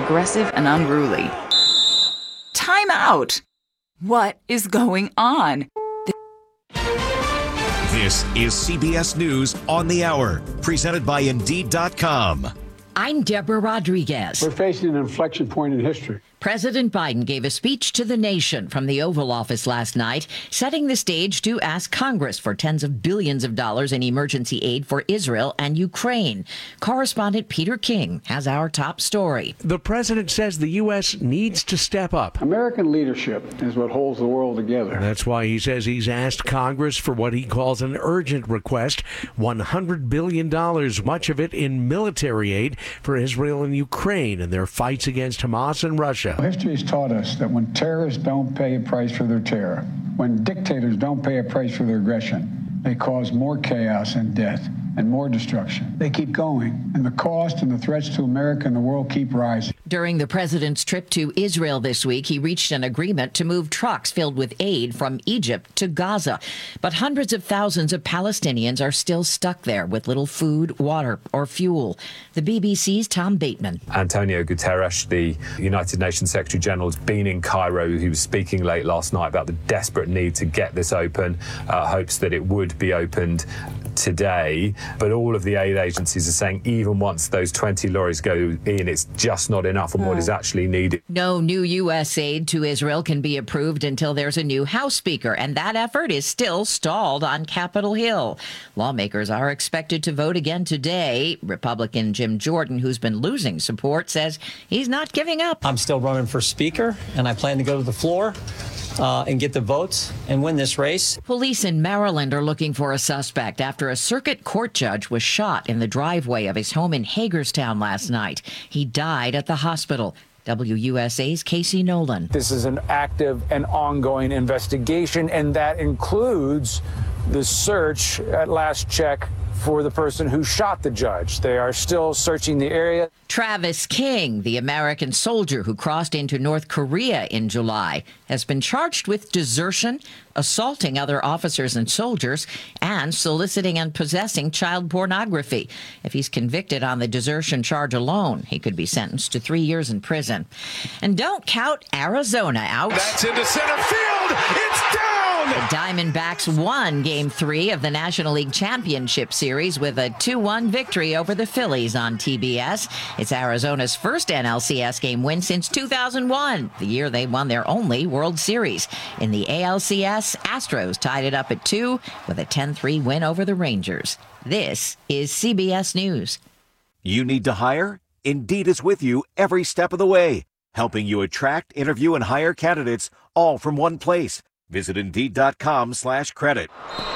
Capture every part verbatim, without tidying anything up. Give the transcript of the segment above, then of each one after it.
aggressive and unruly. Time out! What is going on? This is C B S News on the Hour, presented by Indeed dot com. I'm Deborah Rodriguez. We're facing an inflection point in history. President Biden gave a speech to the nation from the Oval Office last night, setting the stage to ask Congress for tens of billions of dollars in emergency aid for Israel and Ukraine. Correspondent Peter King has our top story. The president says the U S needs to step up. American leadership is what holds the world together. That's why he says he's asked Congress for what he calls an urgent request, one hundred billion dollars, much of it in military aid for Israel and Ukraine in their fights against Hamas and Russia. History has taught us that when terrorists don't pay a price for their terror, when dictators don't pay a price for their aggression, they cause more chaos and death and more destruction. They keep going, and the cost and the threats to America and the world keep rising. During the president's trip to Israel this week, he reached an agreement to move trucks filled with aid from Egypt to Gaza. But hundreds of thousands of Palestinians are still stuck there with little food, water, or fuel. The B B C's Tom Bateman. Antonio Guterres, the United Nations Secretary General, has been in Cairo. He was speaking late last night about the desperate need to get this open, uh, hopes that it would be opened today. But all of the aid agencies are saying even once those twenty lorries go in, it's just not enough on what is actually needed. No new U S aid to Israel can be approved until there's a new House Speaker, and that effort is still stalled on Capitol Hill. Lawmakers are expected to vote again today. Republican Jim Jordan, who's been losing support, says he's not giving up. I'm still running for Speaker, and I plan to go to the floor Uh, and get the votes and win this race. Police in Maryland are looking for a suspect after a circuit court judge was shot in the driveway of his home in Hagerstown last night. He died at the hospital. W U S A's Casey Nolan. This is an active and ongoing investigation, and that includes the search at last check for the person who shot the judge. They are still searching the area. Travis King, the American soldier who crossed into North Korea in July, has been charged with desertion, assaulting other officers and soldiers, and soliciting and possessing child pornography. If he's convicted on the desertion charge alone, he could be sentenced to three years in prison. And don't count Arizona out. That's into center field. It's down. The Diamondbacks won Game three of the National League Championship Series with a two one victory over the Phillies on T B S. It's Arizona's first N L C S game win since two thousand one, the year they won their only World Series. In the A L C S, Astros tied it up at two with a ten three win over the Rangers. This is C B S News. You need to hire? Indeed is with you every step of the way, helping you attract, interview, and hire candidates all from one place. Visit Indeed dot com slash credit.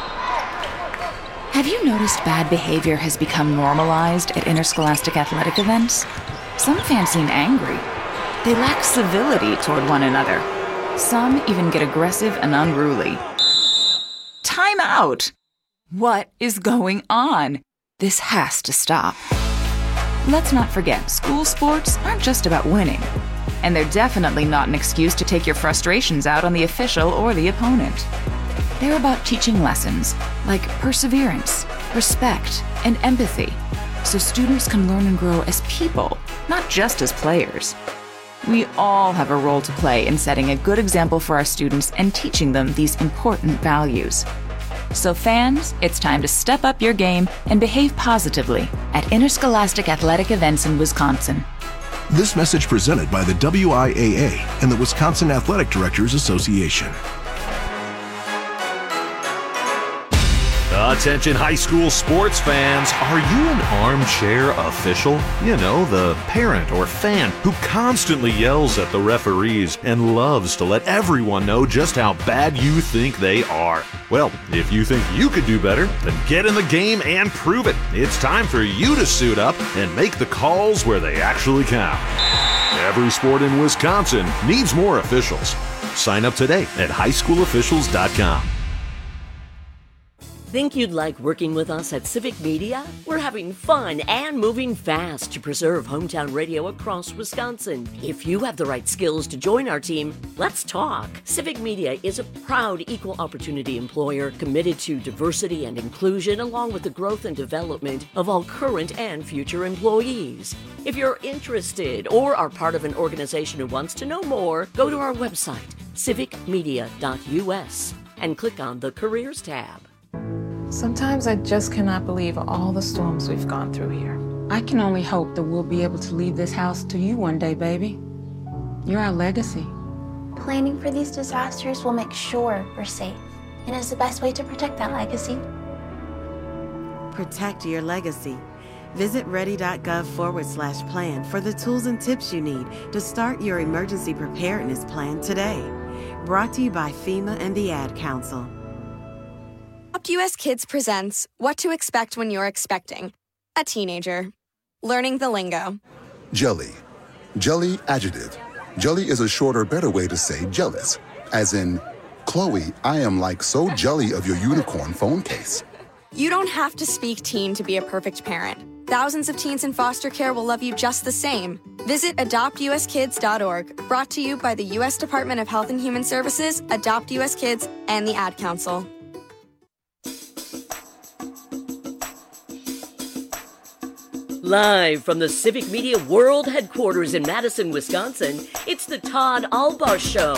Have you noticed bad behavior has become normalized at interscholastic athletic events? Some fans seem angry. They lack civility toward one another. Some even get aggressive and unruly. Time out! What is going on? This has to stop. Let's not forget, school sports aren't just about winning. And they're definitely not an excuse to take your frustrations out on the official or the opponent. They're about teaching lessons like perseverance, respect, and empathy, so students can learn and grow as people, not just as players. We all have a role to play in setting a good example for our students and teaching them these important values. So fans, it's time to step up your game and behave positively at interscholastic athletic events in Wisconsin. This message presented by the W I A A and the Wisconsin Athletic Directors Association. Attention high school sports fans, are you an armchair official? You know, the parent or fan who constantly yells at the referees and loves to let everyone know just how bad you think they are. Well, if you think you could do better, then get in the game and prove it. It's time for you to suit up and make the calls where they actually count. Every sport in Wisconsin needs more officials. Sign up today at high school officials dot com. Think you'd like working with us at Civic Media? We're having fun and moving fast to preserve hometown radio across Wisconsin. If you have the right skills to join our team, let's talk. Civic Media is a proud equal opportunity employer committed to diversity and inclusion, along with the growth and development of all current and future employees. If you're interested or are part of an organization who wants to know more, go to our website, civic media dot u s, and click on the Careers tab. Sometimes I just cannot believe all the storms we've gone through here. I can only hope that we'll be able to leave this house to you one day, baby. You're our legacy. Planning for these disasters will make sure we're safe, and is the best way to protect that legacy. Protect your legacy. Visit ready.gov forward slash plan for the tools and tips you need to start your emergency preparedness plan today. Brought to you by FEMA and the Ad Council. Adopt U S Kids presents What to Expect When You're Expecting a Teenager. Learning the lingo. Jelly. Jelly adjective. Jelly is a shorter, better way to say jealous. As in, Chloe, I am like so jelly of your unicorn phone case. You don't have to speak teen to be a perfect parent. Thousands of teens in foster care will love you just the same. Visit adopt u s kids dot org, brought to you by the U S Department of Health and Human Services, Adopt U S Kids, and the Ad Council. Live from the Civic Media World Headquarters in Madison, Wisconsin, it's the Todd Albaugh Show.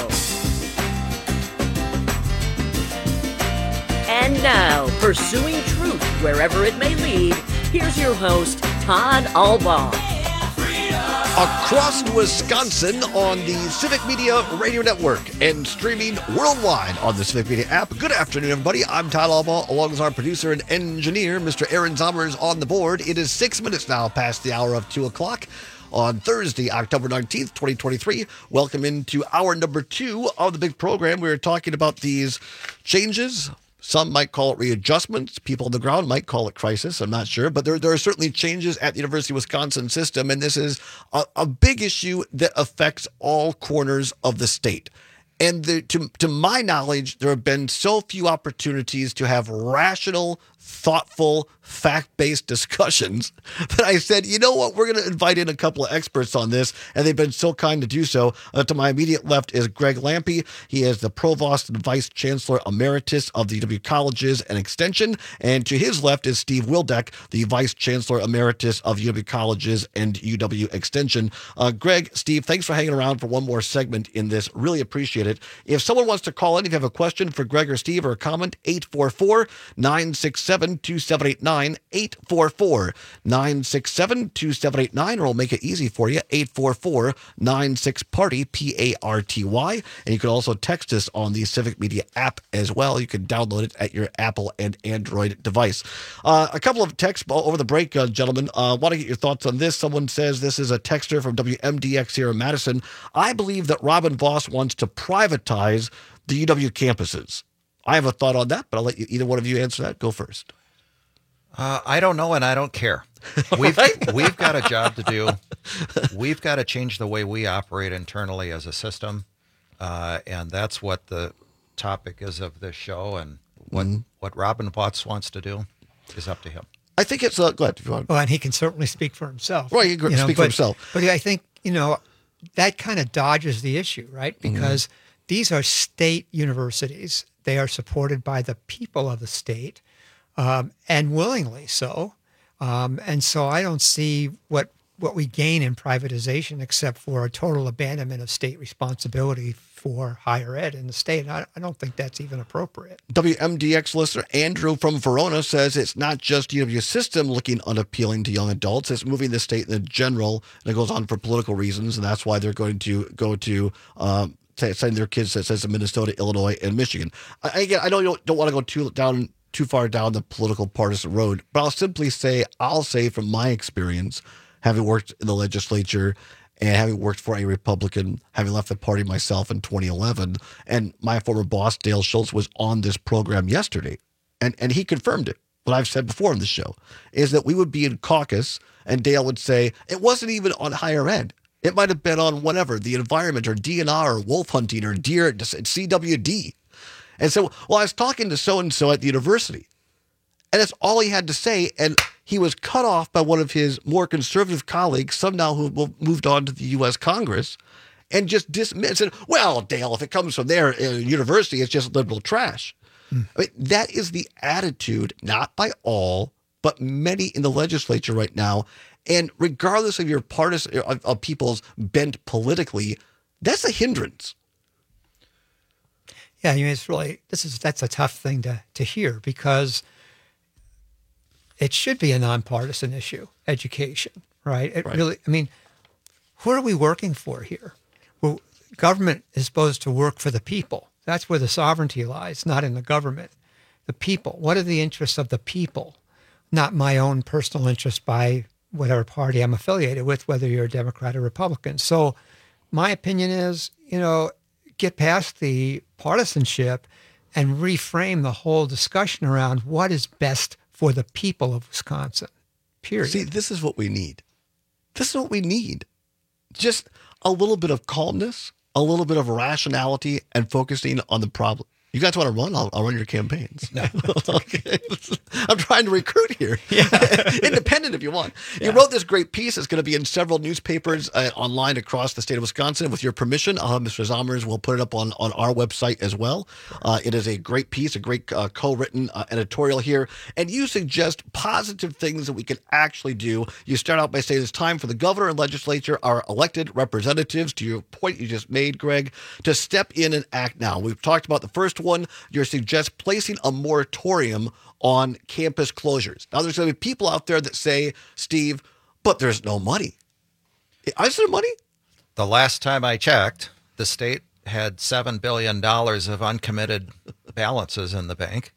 And now, pursuing truth wherever it may lead, here's your host, Todd Albaugh. Across Wisconsin on the Civic Media Radio Network and streaming worldwide on the Civic Media app. Good afternoon, everybody. I'm Todd Albaugh, along with our producer and engineer, Mister Aaron Zommers, on the board. It is six minutes now past the hour of two o'clock on Thursday, October nineteenth, twenty twenty-three. Welcome into hour number two of the big program. We are talking about these changes. Some might call it readjustments. People on the ground might call it crisis. I'm not sure. But there, there are certainly changes at the University of Wisconsin system, and this is a, a big issue that affects all corners of the state. And the, to, to my knowledge, there have been so few opportunities to have rational, thoughtful, fact-based discussions that I said, you know what, we're going to invite in a couple of experts on this, and they've been so kind to do so. Uh, to my immediate left is Greg Lampe. He is the Provost and Vice Chancellor Emeritus of the U W Colleges and Extension. And to his left is Steve Wildeck, the Vice Chancellor Emeritus of U W Colleges and U W Extension. Uh, Greg, Steve, thanks for hanging around for one more segment in this. Really appreciate it. If someone wants to call in, if you have a question for Greg or Steve or a comment, eight four four, nine six seven, two seven eight nine, eight four four, nine six seven, two seven eight nine, or we'll make it easy for you, eight four four, nine six, party, P A R T Y. And you can also text us on the Civic Media app as well. You can download it at your Apple and Android device. Uh, a couple of texts over the break, uh, gentlemen. I uh, want to get your thoughts on this. Someone says, this is a texter from W M D X here in Madison. I believe that Robin Vos wants to privatize the U W campuses. I have a thought on that, but I'll let you, either one of you answer that. Go first. Uh, I don't know, and I don't care. We've right? we've got a job to do. We've got to change the way we operate internally as a system, uh, and that's what the topic is of this show. And what mm-hmm. what Robin Vos wants to do is up to him. I think it's uh, go ahead if you want. Well, and he can certainly speak for himself. Right, he can you speak know, for but, himself. But I think you know that kind of dodges the issue, right? Because mm-hmm. these are state universities. They are supported by the people of the state. Um, and willingly so. Um, and so I don't see what what we gain in privatization except for a total abandonment of state responsibility for higher ed in the state. I, I don't think that's even appropriate. W M D X listener Andrew from Verona says it's not just U W system looking unappealing to young adults. It's moving the state in general, and it goes on for political reasons, and that's why they're going to go to um, send their kids that says Minnesota, Illinois, and Michigan. I, again, I don't, don't want to go too down too far down the political partisan road, but I'll simply say, I'll say from my experience, having worked in the legislature and having worked for a Republican, having left the party myself in twenty eleven, and my former boss, Dale Schultz, was on this program yesterday, and, and he confirmed it. What I've said before on the show is that we would be in caucus, and Dale would say, it wasn't even on higher ed. It might have been on whatever, the environment or D N R or wolf hunting or deer, C W D. And so, well, I was talking to so-and-so at the university, And that's all he had to say. And he was cut off by one of his more conservative colleagues, some now who moved on to the U S Congress, and just dismissed it. Well, Dale, if it comes from their uh, university, it's just liberal trash. Mm. I mean, that is the attitude, not by all, but many in the legislature right now. And regardless of your partisan, of, of people's bent politically, that's a hindrance. Yeah, I mean, it's really, this is, that's a tough thing to, to hear, because it should be a nonpartisan issue, education, right? It right. really, I mean, who are we working for here? Well, government is supposed to work for the people. That's where the sovereignty lies, not in the government. The people. What are the interests of the people? Not my own personal interest by whatever party I'm affiliated with, whether you're a Democrat or Republican. So my opinion is, you know, get past the partisanship and reframe the whole discussion around what is best for the people of Wisconsin, period. See, this is what we need. This is what we need. Just a little bit of calmness, a little bit of rationality, and focusing on the problem. You guys want to run? I'll, I'll run your campaigns. No. Okay. I'm trying to recruit here. Yeah. Independent if you want. Yeah. You wrote this great piece. It's going to be in several newspapers uh, online across the state of Wisconsin. With your permission, I'll have Mister Zommers. We'll put it up on, on our website as well. Uh, it is a great piece, a great uh, co-written uh, editorial here. And you suggest positive things that we can actually do. You start out by saying it's time for the governor and legislature, our elected representatives, to your point you just made, Greg, to step in and act now. We've talked about the first one. You suggest placing a moratorium on campus closures. Now, there's going to be people out there that say, Steve, but there's no money. Is there money? The last time I checked, the state had seven billion dollars of uncommitted balances in the bank.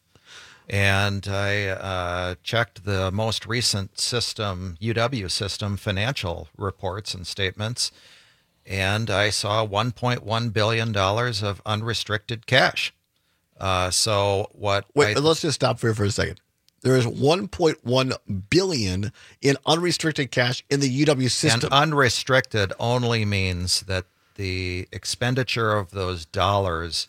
And I uh, checked the most recent system, U W system, financial reports and statements, and I saw one point one billion dollars of unrestricted cash. Uh, so what? Wait, I, let's just stop here for a second. There is one point one billion dollars in unrestricted cash in the U W system. And unrestricted only means that the expenditure of those dollars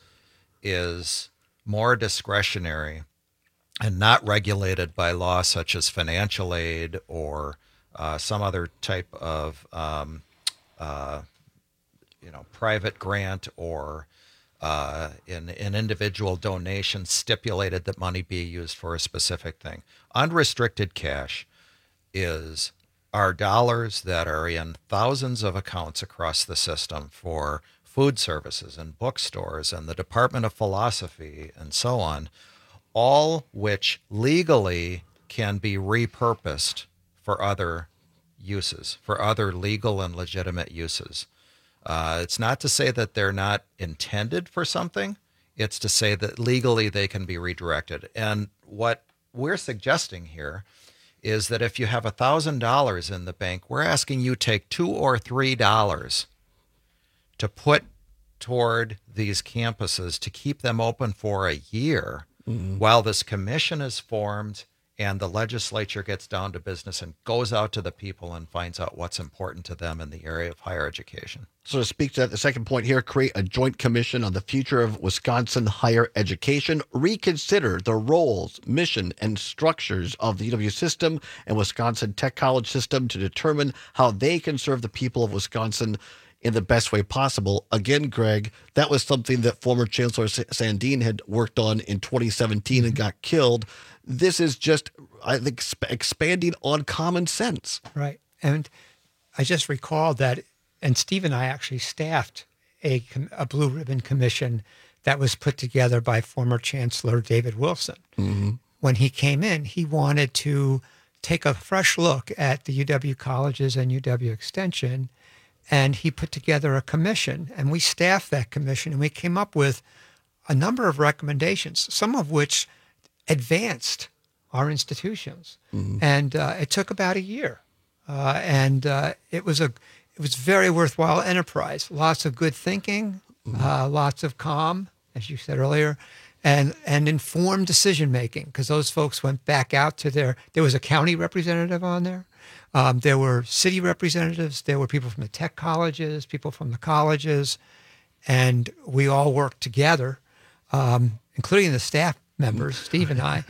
is more discretionary and not regulated by law, such as financial aid or uh, some other type of, um, uh, you know, private grant or Uh, in an individual donation stipulated that money be used for a specific thing. Unrestricted cash is our dollars that are in thousands of accounts across the system for food services and bookstores and the Department of Philosophy and so on, all which legally can be repurposed for other uses, for other legal and legitimate uses. Uh, it's not to say that they're not intended for something. It's to say that legally they can be redirected. And what we're suggesting here is that if you have one thousand dollars in the bank, we're asking you take two or three dollars to put toward these campuses to keep them open for a year mm-hmm. while this commission is formed and the legislature gets down to business and goes out to the people and finds out what's important to them in the area of higher education. So to speak to that, the second point here, create a joint commission on the future of Wisconsin higher education, reconsider the roles, mission, and structures of the U W system and Wisconsin Tech College system to determine how they can serve the people of Wisconsin in the best way possible. Again, Greg, that was something that former Chancellor Sandeen had worked on in twenty seventeen and got killed. This is just, I think, expanding on common sense. Right. And I just recalled that, and Steve and I actually staffed a, a Blue Ribbon Commission that was put together by former Chancellor David Wilson. Mm-hmm. When he came in, he wanted to take a fresh look at the U W colleges and U W Extension, and he put together a commission, and we staffed that commission, and we came up with a number of recommendations, some of which advanced our institutions. Mm-hmm. And uh, it took about a year. Uh, and uh, it was a it was very worthwhile enterprise. Lots of good thinking, mm-hmm. uh, lots of calm, as you said earlier, and, and informed decision-making, because those folks went back out to their, there was a county representative on there. Um, there were city representatives. There were people from the tech colleges, people from the colleges, and we all worked together, um, including the staff members, Steve and I,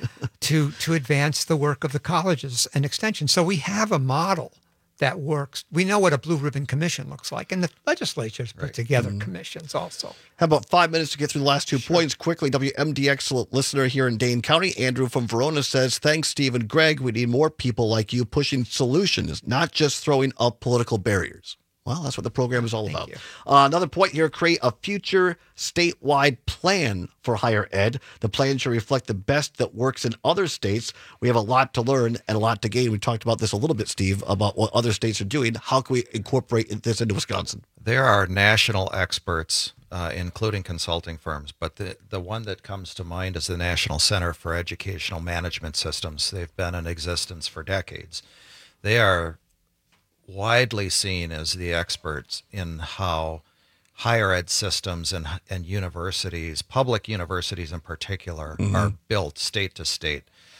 to to advance the work of the colleges and extension. So we have a model that works. We know what a blue ribbon commission looks like, and the legislature's put Right. together Mhm. commissions also. How about five minutes to get through the last two points quickly? W M D X listener here in Dane County, Andrew from Verona says, thanks, Steve and Greg. We need more people like you pushing solutions, not just throwing up political barriers. Well, that's what the program is all about. Uh, another point here, create a future statewide plan for higher ed. The plan should reflect the best that works in other states. We have a lot to learn and a lot to gain. We talked about this a little bit, Steve, about what other states are doing. How can we incorporate this into Wisconsin? There are national experts, uh, including consulting firms, but the, the one that comes to mind is the National Center for Educational Management Systems. They've been in existence for decades. They are widely seen as the experts in how higher ed systems and, and universities, public universities in particular, Mhm. are built state to state.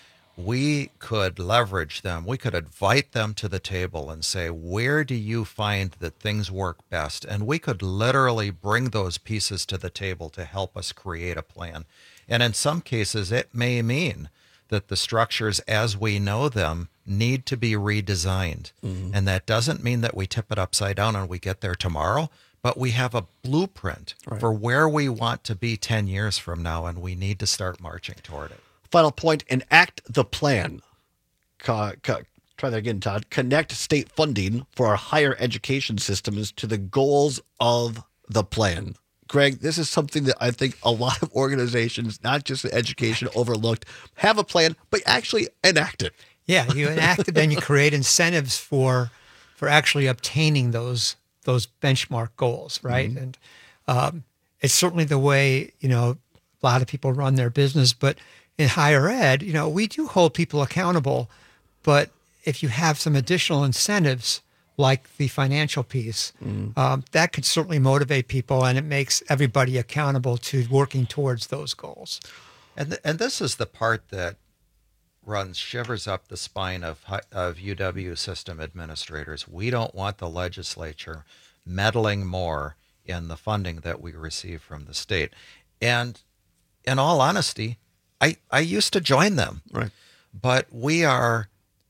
We could leverage them. We could invite them to the table and say, where do you find that things work best? And we could literally bring those pieces to the table to help us create a plan. And in some cases, it may mean that the structures as we know them need to be redesigned. Mhm. And that doesn't mean that we tip it upside down and we get there tomorrow, but we have a blueprint Right. for where we want to be ten years from now, and we need to start marching toward it. Final point, enact the plan. Co- co- try that again, Todd. Connect state funding for our higher education systems to the goals of the plan. Greg, this is something that I think a lot of organizations, not just in education, overlooked. Have a plan, but actually enact it. Yeah, you enact it, then you create incentives for for actually obtaining those those benchmark goals, right? Mhm. And um, it's certainly the way, you know, a lot of people run their business. But in higher ed, you know, we do hold people accountable. But if you have some additional incentives, like the financial piece, Mhm. um, that could certainly motivate people, and it makes everybody accountable to working towards those goals. And th- and this is the part that runs shivers up the spine of hi- of U W system administrators. We don't want the legislature meddling more in the funding that we receive from the state. And in all honesty, I, I used to join them. Right. But we are,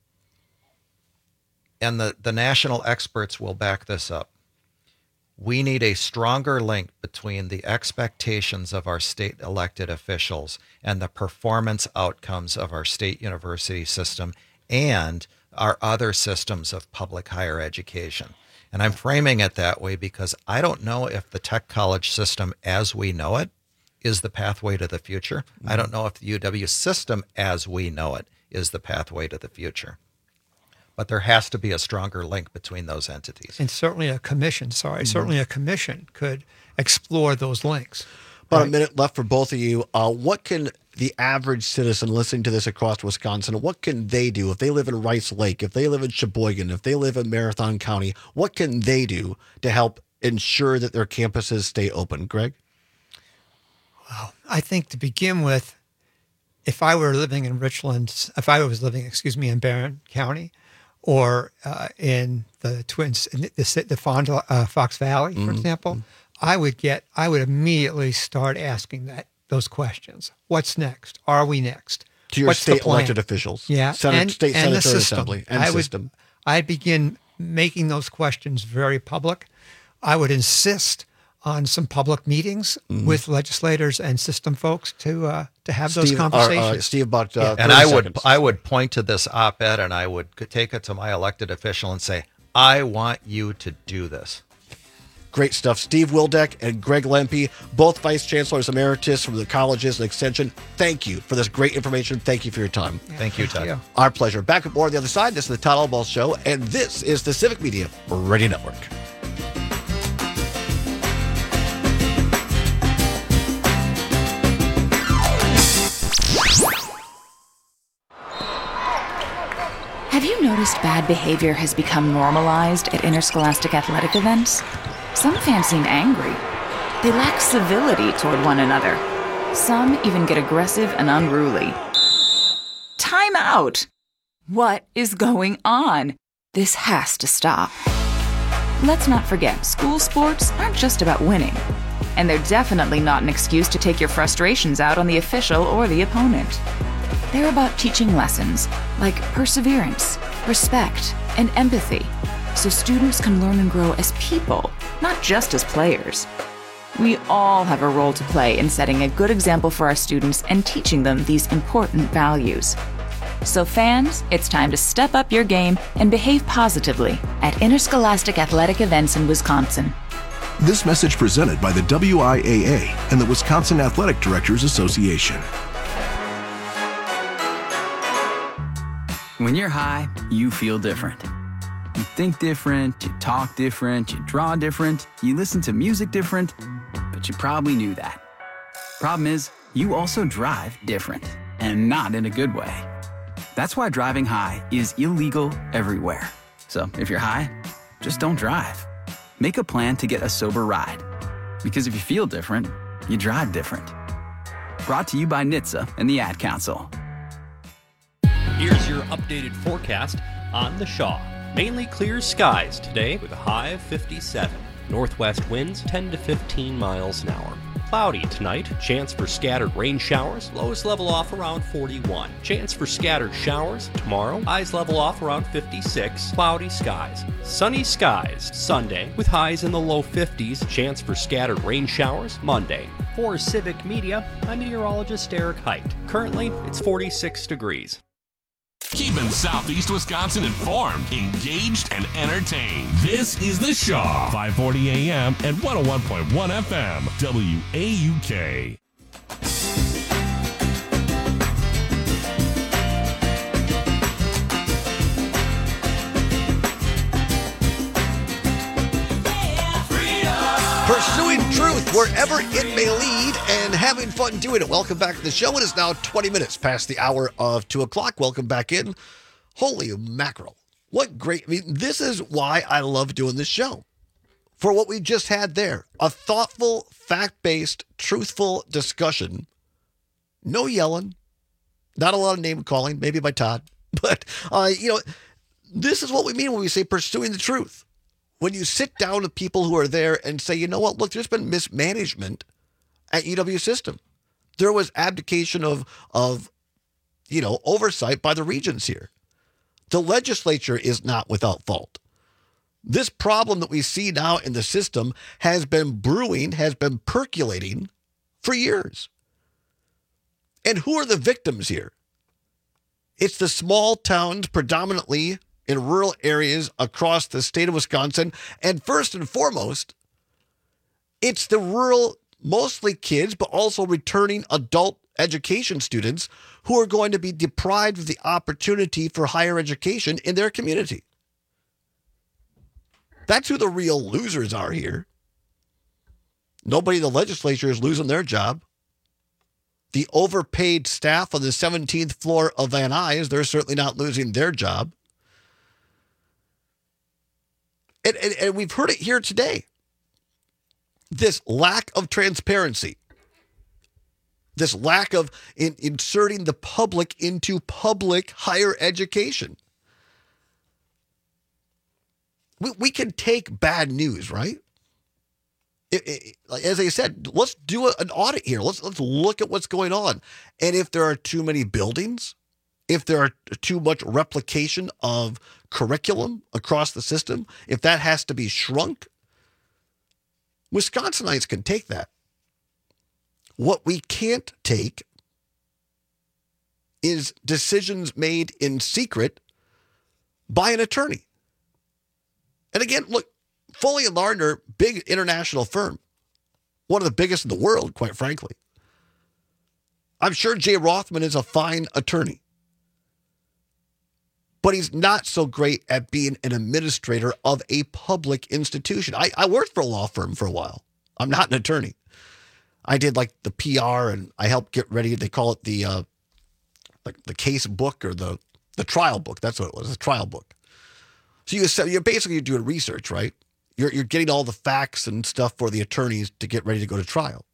and the, the national experts will back this up, we need a stronger link between the expectations of our state elected officials and the performance outcomes of our state university system and our other systems of public higher education. And I'm framing it that way because I don't know if the tech college system as we know it is the pathway to the future. Mm-hmm. I don't know if the U W system as we know it is the pathway to the future. But there has to be a stronger link between those entities. And certainly a commission, sorry, Mhm. certainly a commission could explore those links. About right? a minute left for both of you. Uh, what can the average citizen listening to this across Wisconsin, what can they do if they live in Rice Lake, if they live in Sheboygan, if they live in Marathon County? What can they do to help ensure that their campuses stay open? Greg? Well, I think to begin with, if I were living in Richland, if I was living, excuse me, in Barron County, or uh, in the Twins, in the, the Fond, uh, Fox Valley, for Mhm. example, I would get, I would immediately start asking that those questions. What's next? Are we next? To your What's the state plan? elected officials, Yeah, Senate, and, state and the senator, system. assembly, and I would, system. I'd begin making those questions very public. I would insist on some public meetings Mhm. with legislators and system folks to uh, to have those Steve, uh, uh, conversations. Steve, about uh, and thirty I would seconds. I would point to this op-ed and I would take it to my elected official and say, I want you to do this. Great stuff. Steve Wildeck and Greg Lempe, both Vice Chancellors Emeritus from the colleges and Extension. Thank you for this great information. Thank you for your time. Thank you, Todd. you. Our pleasure. Back with more on the other side. This is the Todd Albaugh Show, and this is the Civic Media Radio Network. Have you noticed bad behavior has become normalized at interscholastic athletic events? Some fans seem angry. They lack civility toward one another. Some even get aggressive and unruly. Time out! What is going on? This has to stop. Let's not forget, school sports aren't just about winning. And they're definitely not an excuse to take your frustrations out on the official or the opponent. They're about teaching lessons like perseverance, respect, and empathy, so students can learn and grow as people, not just as players. We all have a role to play in setting a good example for our students and teaching them these important values. So fans, it's time to step up your game and behave positively at interscholastic athletic events in Wisconsin. This message presented by the W I A A and the Wisconsin Athletic Directors Association. When you're high, you feel different. You think different, you talk different, you draw different, you listen to music different, but you probably knew that. Problem is, you also drive different, and not in a good way. That's why driving high is illegal everywhere. So if you're high, just don't drive. Make a plan to get a sober ride. Because if you feel different, you drive different. Brought to you by N H T S A and the Ad Council. Here's your updated forecast on the Shaw. Mainly clear skies today with a high of fifty-seven. Northwest winds ten to fifteen miles an hour. Cloudy tonight, chance for scattered rain showers, lows level off around forty-one. Chance for scattered showers tomorrow, highs level off around fifty-six. Cloudy skies. Sunny skies Sunday with highs in the low fifties, chance for scattered rain showers Monday. For Civic Media, I'm meteorologist Eric Height. Currently, it's forty-six degrees. Keeping Southeast Wisconsin informed, engaged, and entertained. This is The Shaw, five forty A M and one oh one point one F M, W A U K. Pursuing truth wherever it may lead and having fun doing it. Welcome back to the show. It is now twenty minutes past the hour of two o'clock. Welcome back in. Holy mackerel. What great. I mean, this is why I love doing this show. For what we just had there. A thoughtful, fact-based, truthful discussion. No yelling. Not a lot of name calling, maybe by Todd. But, uh, you know, this is what we mean when we say pursuing the truth. When you sit down with people who are there and say, you know what, look, there's been mismanagement at U W System. There was abdication of, of, you know, oversight by the regents here. The legislature is not without fault. This problem that we see now in the system has been brewing, has been percolating for years. And who are the victims here? It's the small towns, predominantly in rural areas across the state of Wisconsin. And first and foremost, it's the rural, mostly kids, but also returning adult education students who are going to be deprived of the opportunity for higher education in their community. That's who the real losers are here. Nobody in the legislature is losing their job. The overpaid staff on the seventeenth floor of Van Nuys, they're certainly not losing their job. And, and, and we've heard it here today. This lack of transparency. This lack of in, inserting the public into public higher education. We, we can take bad news, right? It, it, as I said, let's do a, an audit here. Let's, let's look at what's going on. And if there are too many buildings, if there are too much replication of curriculum across the system, if that has to be shrunk, Wisconsinites can take that. What we can't take is decisions made in secret by an attorney. And again, look, Foley and Lardner, big international firm, one of the biggest in the world, quite frankly. I'm sure Jay Rothman is a fine attorney. But he's not so great at being an administrator of a public institution. I, I worked for a law firm for a while. I'm not an attorney. I did like the P R and I helped get ready. They call it the uh, like the case book or the the trial book. That's what it was, the trial book. So you, you're basically doing research, right? You're you're getting all the facts and stuff for the attorneys to get ready to go to trial.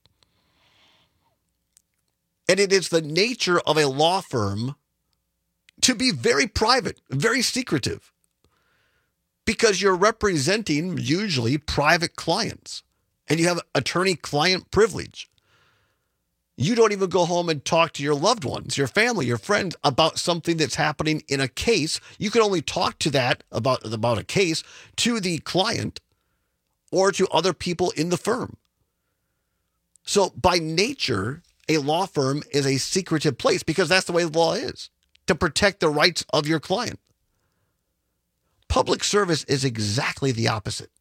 And it is the nature of a law firm to be very private, very secretive, because you're representing usually private clients and you have attorney-client privilege. You don't even go home and talk to your loved ones, your family, your friends about something that's happening in a case. You can only talk to that about, about a case to the client or to other people in the firm. So by nature, a law firm is a secretive place because that's the way the law is, to protect the rights of your client. Public service is exactly the opposite.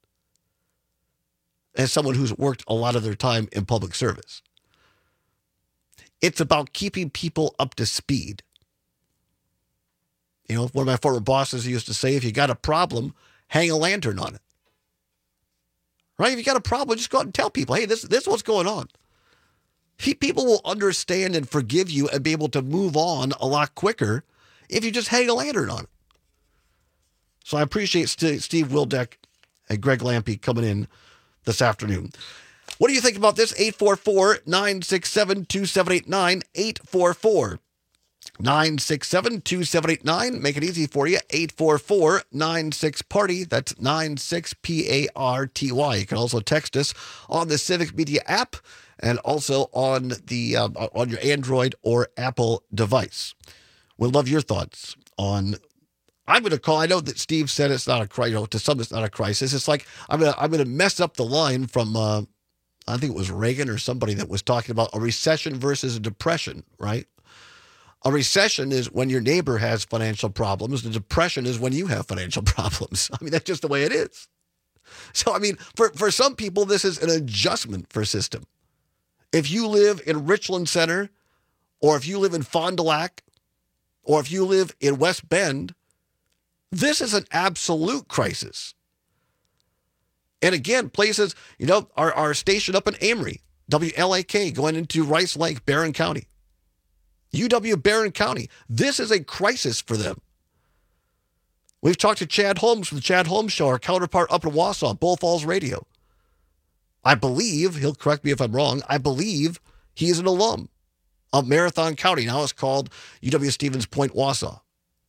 As someone who's worked a lot of their time in public service, it's about keeping people up to speed. You know, one of my former bosses used to say, if you got a problem, hang a lantern on it. Right? If you got a problem, just go out and tell people, hey, this, this is what's going on. People will understand and forgive you and be able to move on a lot quicker if you just hang a lantern on it. So I appreciate St- Steve Wildeck and Greg Lampe coming in this afternoon. What do you think about this? eight four four, nine six seven, two seven eight nine, eight four four, nine six seven, two seven eight nine. Make it easy for you, eight four four, nine six, party. That's nine six P A R T Y. You can also text us on the Civic Media app and also on the uh, on your Android or Apple device. We'd love your thoughts on. I'm going to call. I know that Steve said it's not a crisis. You know, to some, it's not a crisis. It's like I'm going to I'm going to mess up the line from. Uh, I think it was Reagan or somebody that was talking about a recession versus a depression, right? A recession is when your neighbor has financial problems. The depression is when you have financial problems. I mean, that's just the way it is. So, I mean, for, for some people, this is an adjustment for system. If you live in Richland Center, or if you live in Fond du Lac, or if you live in West Bend, this is an absolute crisis. And again, places, you know, are, are stationed up in Amory, W L A K, going into Rice Lake, Barron County. U W Barron County. This is a crisis for them. We've talked to Chad Holmes from the Chad Holmes Show, our counterpart up in Wausau, Bull Falls Radio. I believe, he'll correct me if I'm wrong, I believe he's an alum of Marathon County. Now it's called U W Stevens Point, Wausau.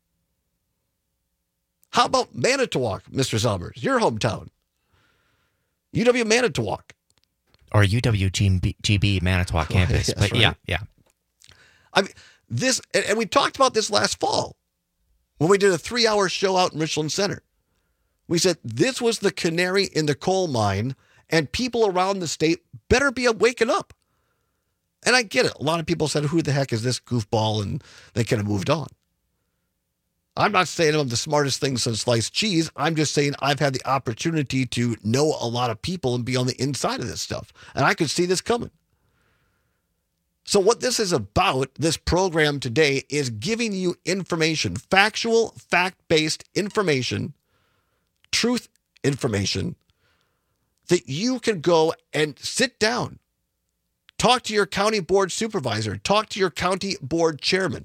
How about Manitowoc, Mister Summers, your hometown? U W Manitowoc. Or U W G B Manitowoc campus. Yes, but right. yeah, yeah. I mean, this, and, and we talked about this last fall when we did a three-hour show out in Richland Center. We said this was the canary in the coal mine, and people around the state better be waking up. And I get it. A lot of people said, who the heck is this goofball? And they kind of moved on. I'm not saying I'm the smartest thing since sliced cheese. I'm just saying I've had the opportunity to know a lot of people and be on the inside of this stuff. And I could see this coming. So what this is about, this program today, is giving you information, factual, fact-based information, truth information, that you can go and sit down, talk to your county board supervisor, talk to your county board chairman.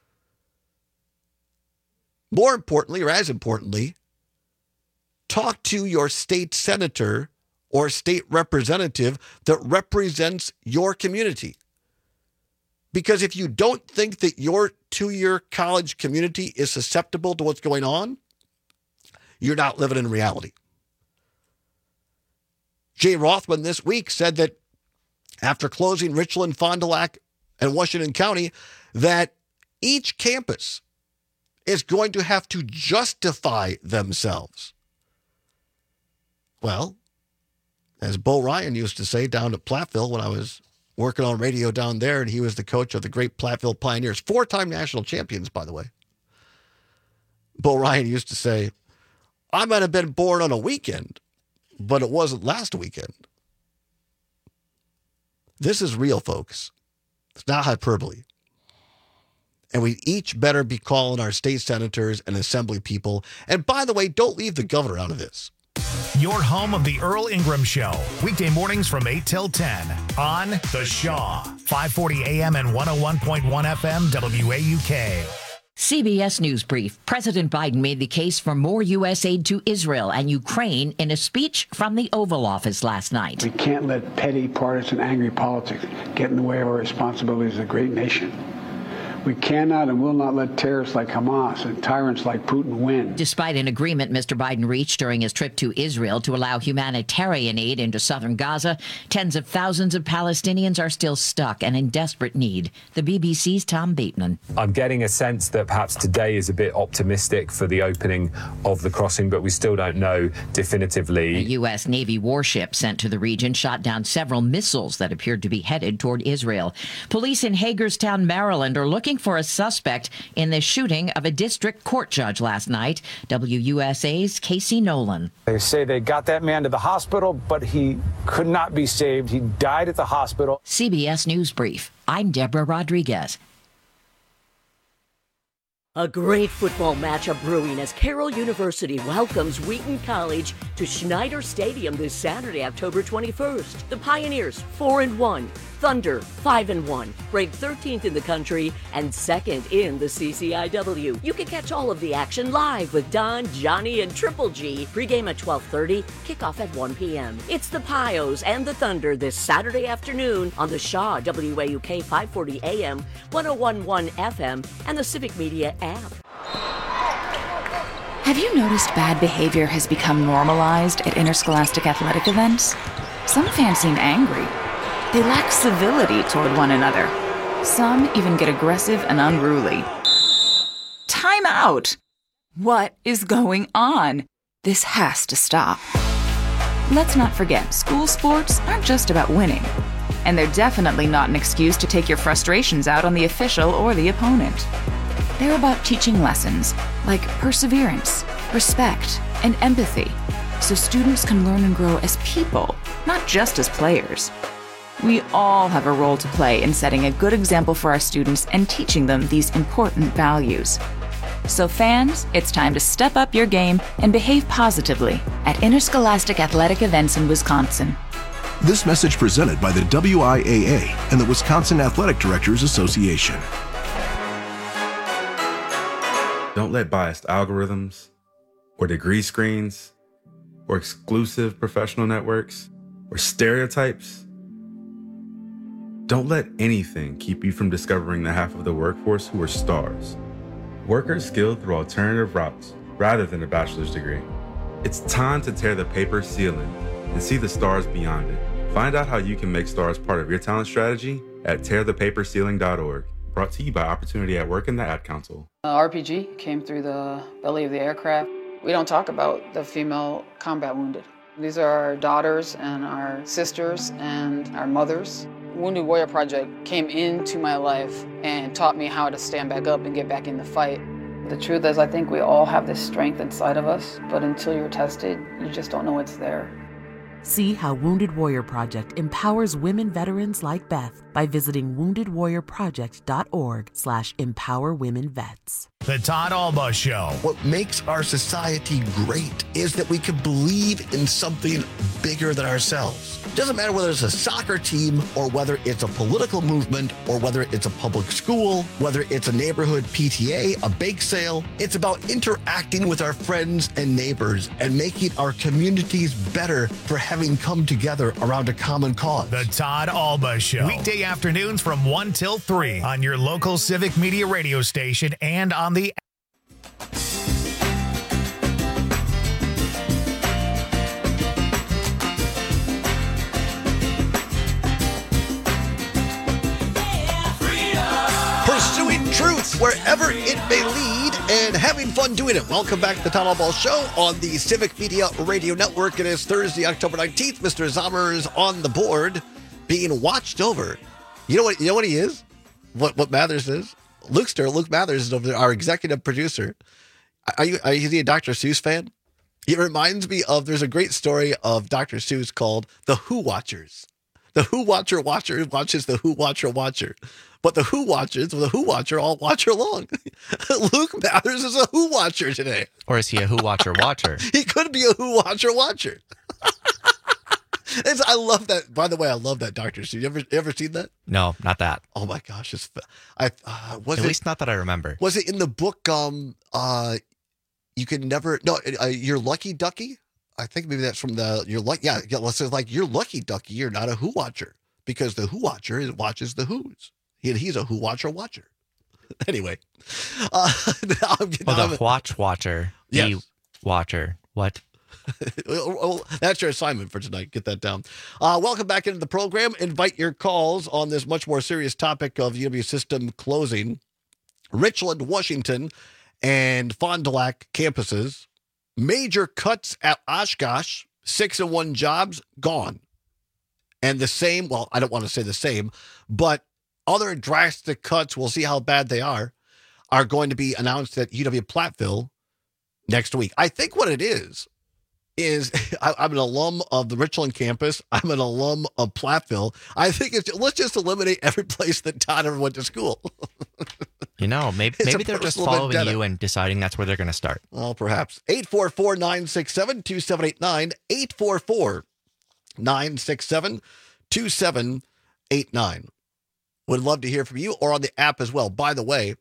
More importantly, or as importantly, talk to your state senator or state representative that represents your community. Because if you don't think that your two-year college community is susceptible to what's going on, you're not living in reality. Jay Rothman this week said that after closing Richland, Fond du Lac, and Washington County, that each campus is going to have to justify themselves. Well, as Bo Ryan used to say down at Platteville when I was working on radio down there, and he was the coach of the great Platteville Pioneers, four-time national champions, by the way. Bo Ryan used to say, I might have been born on a weekend, but it wasn't last weekend. This is real, folks. It's not hyperbole. And we each better be calling our state senators and assembly people. And by the way, don't leave the governor out of this. Your home of the Earl Ingram Show. Weekday mornings from eight till ten on The Shaw. five forty A M and one oh one point one F M W A U K. C B S News Brief. President Biden made the case for more U S aid to Israel and Ukraine in a speech from the Oval Office last night. We can't let petty, partisan, angry politics get in the way of our responsibility as a great nation. We cannot and will not let terrorists like Hamas and tyrants like Putin win. Despite an agreement Mister Biden reached during his trip to Israel to allow humanitarian aid into southern Gaza, tens of thousands of Palestinians are still stuck and in desperate need. The B B C's Tom Bateman. I'm getting a sense that perhaps today is a bit optimistic for the opening of the crossing, but we still don't know definitively. A U S Navy warship sent to the region shot down several missiles that appeared to be headed toward Israel. Police in Hagerstown, Maryland are looking for a suspect in the shooting of a district court judge last night. W U S A's Casey Nolan. They say they got that man to the hospital, but he could not be saved. He died at the hospital. C B S News Brief. I'm Deborah Rodriguez. A great football matchup brewing as Carroll University welcomes Wheaton College to Schneider Stadium this Saturday, October twenty-first. The Pioneers, four and one. Thunder, five and one, ranked thirteenth in the country and second in the C C I W. You can catch all of the action live with Don, Johnny, and Triple G. Pregame at twelve thirty, kickoff at one p.m. It's the Pios and the Thunder this Saturday afternoon on the Shaw W A U K five forty A M, one oh one point one F M, and the Civic Media app. Have you noticed bad behavior has become normalized at interscholastic athletic events? Some fans seem angry. They lack civility toward one another. Some even get aggressive and unruly. Time out! What is going on? This has to stop. Let's not forget, school sports aren't just about winning. And they're definitely not an excuse to take your frustrations out on the official or the opponent. They're about teaching lessons like perseverance, respect, and empathy, so students can learn and grow as people, not just as players. We all have a role to play in setting a good example for our students and teaching them these important values. So fans, it's time to step up your game and behave positively at interscholastic athletic events in Wisconsin. This message presented by the W I A A and the Wisconsin Athletic Directors Association. Don't let biased algorithms or degree screens or exclusive professional networks or stereotypes. Don't let anything keep you from discovering the half of the workforce who are stars. Workers skilled through alternative routes rather than a bachelor's degree. It's time to tear the paper ceiling and see the stars beyond it. Find out how you can make stars part of your talent strategy at tear the paper ceiling dot org. Brought to you by Opportunity at Work and the Ad Council. Uh, R P G came through the belly of the aircraft. We don't talk about the female combat wounded. These are our daughters and our sisters and our mothers. Wounded Warrior Project came into my life and taught me how to stand back up and get back in the fight. The truth is, I think we all have this strength inside of us, but until you're tested, you just don't know it's there. See how Wounded Warrior Project empowers women veterans like Beth by visiting wounded warrior project dot org slash empower women vets. The Todd Alba Show. What makes our society great is that we can believe in something bigger than ourselves. It doesn't matter whether it's a soccer team or whether it's a political movement or whether it's a public school, whether it's a neighborhood P T A, a bake sale. It's about interacting with our friends and neighbors and making our communities better for having come together around a common cause. The Todd Alba Show. Weekday afternoons from one till three on your local Civic Media radio station and on the Pursuing truth wherever it may lead and having fun doing it. Welcome back to the Todd Alba Show on the Civic Media Radio Network. It is Thursday, October nineteenth. Mister Zomer is on the board being watched over. You know what? You know what he is? What what Mathers is? Lukester, Luke Mathers is over there, our executive producer. Are you are you a Doctor Seuss fan? It reminds me of, there's a great story of Doctor Seuss called The Who Watchers. The Who Watcher Watcher watches the Who Watcher Watcher. But the Who Watchers, the Who Watcher, all watch along. Luke Mathers is a Who Watcher today. Or is he a Who Watcher Watcher? He could be a Who Watcher Watcher. It's, I love that. By the way, I love that Doctor Seuss. You ever ever seen that? No, not that. Oh my gosh, it's I uh, was at it, least not that I remember. Was it in the book? Um, uh, you can never. No, uh, you're Lucky Ducky. I think maybe that's from the. You're like yeah. yeah let's say like you're Lucky Ducky. You're not a Who Watcher because the Who Watcher is, watches the Who's. He, he's a Who Watcher Watcher. Anyway. Uh, well, the watch watcher. Yes. The watcher. What? Well, that's your assignment for tonight. Get that down. Uh, welcome back into the program. Invite your calls on this much more serious topic of U W system closing. Richland, Washington, and Fond du Lac campuses. Major cuts at Oshkosh. Six and one jobs gone. And the same, well, I don't want to say the same, but other drastic cuts, we'll see how bad they are, are going to be announced at U W-Platteville next week. I think what it is, is I, I'm an alum of the Richland campus. I'm an alum of Platteville. I think it's, let's just eliminate every place that Todd ever went to school. You know, maybe, maybe they're just following vendetta. you and deciding that's where they're going to start. Well, perhaps. eight four four, nine six seven, two seven eight nine, eight four four, nine six seven, two seven eight nine. Would love to hear from you, or on the app as well. By the way,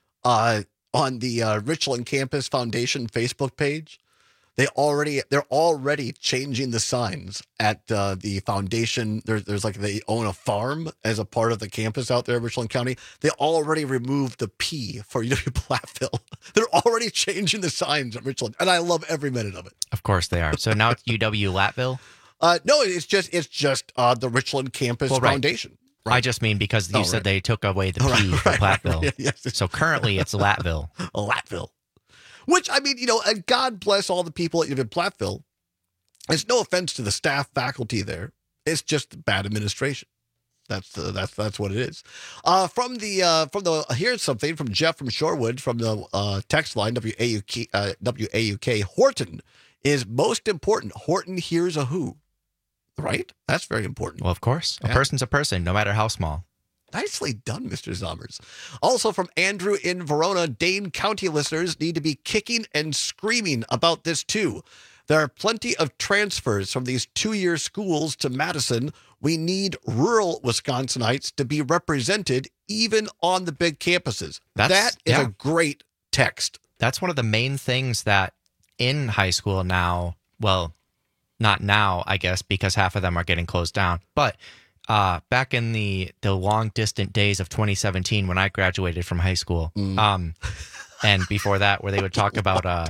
uh, on the uh, Richland Campus Foundation Facebook page, they already they're already changing the signs at uh, the foundation. There's there's like they own a farm as a part of the campus out there in Richland County. They already removed the P for U W-Platteville. They're already changing the signs at Richland, and I love every minute of it. Of course they are. So now it's U W-Lattville? Uh, no, it's just it's just uh, the Richland Campus well, right. Foundation. Right. I just mean because you oh, said right. they took away the P right, for right, Platteville. Right, yes. So currently it's Lattville. Lattville. Which, I mean, you know, and God bless all the people at U W-Platteville. It's no offense to the staff, faculty there. It's just bad administration. That's uh, that's that's what it is. Uh, from the uh, from the here's something from Jeff from Shorewood from the uh, text line W A U K uh, W A U K. Horton is most important. Horton hears a who, right? That's very important. Well, of course, a yeah. person's a person, no matter how small. Nicely done, Mister Zommers. Also from Andrew in Verona, Dane County listeners need to be kicking and screaming about this too. There are plenty of transfers from these two-year schools to Madison. We need rural Wisconsinites to be represented even on the big campuses. That's, that is yeah. a great text. That's one of the main things that in high school now, well, not now, I guess, because half of them are getting closed down, but Uh, back in the, the long distant days of twenty seventeen when I graduated from high school, mm. um, and before that, where they would talk about uh,